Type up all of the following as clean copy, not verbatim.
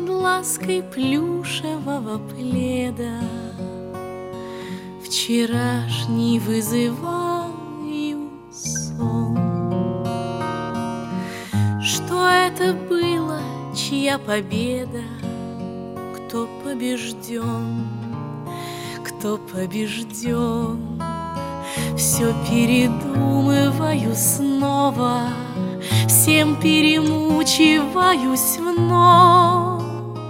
под лаской плюшевого пледа вчерашний вызываю сон. Что это было, чья победа? Кто побежден? Кто побежден? Все передумываю снова, всем перемучиваюсь вновь.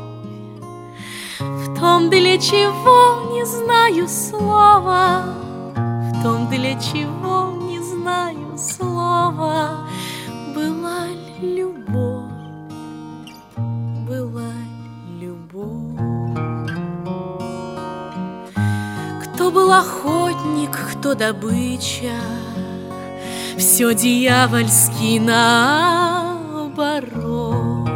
В том, для чего не знаю слова, в том, для чего не знаю слова. Была любовь, была любовь. Кто был охотник, кто добыча, все дьявольски наоборот.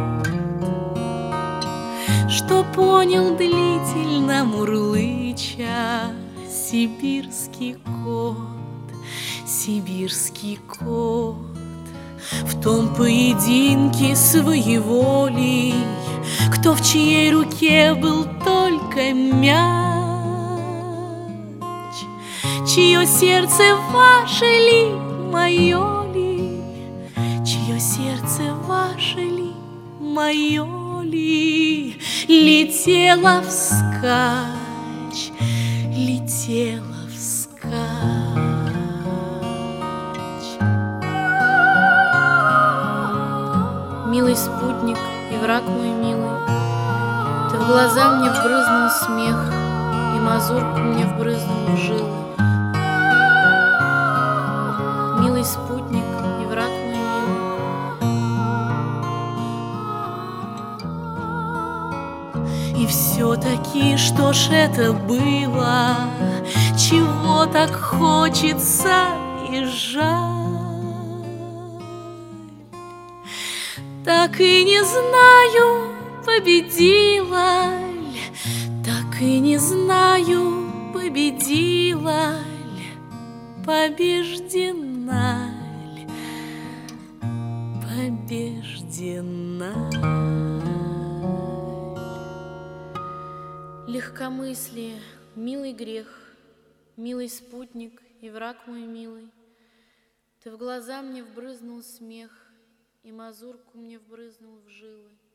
Что понял длительно мурлыча сибирский кот, сибирский кот. В том поединке своеволий, кто в чьей руке был только мяч, чье сердце ваше ли, мое ли, чье сердце ваше ли, мое ли, летела вскачь, летела вскачь. Милый спутник и враг мой милый, ты в глаза мне вбрызнул смех, и мазурку мне вбрызнул в жилы. Милый спутник и враг мой милый. И все-таки, что ж это было, чего так хочется и жаль? Так и не знаю, победила ль, так и не знаю, победила ль, побеждена ль, побеждена ль. Легкомыслие, милый грех, милый спутник и враг мой милый, ты в глаза мне вбрызнул смех, и мазурку мне вбрызнул в жилы.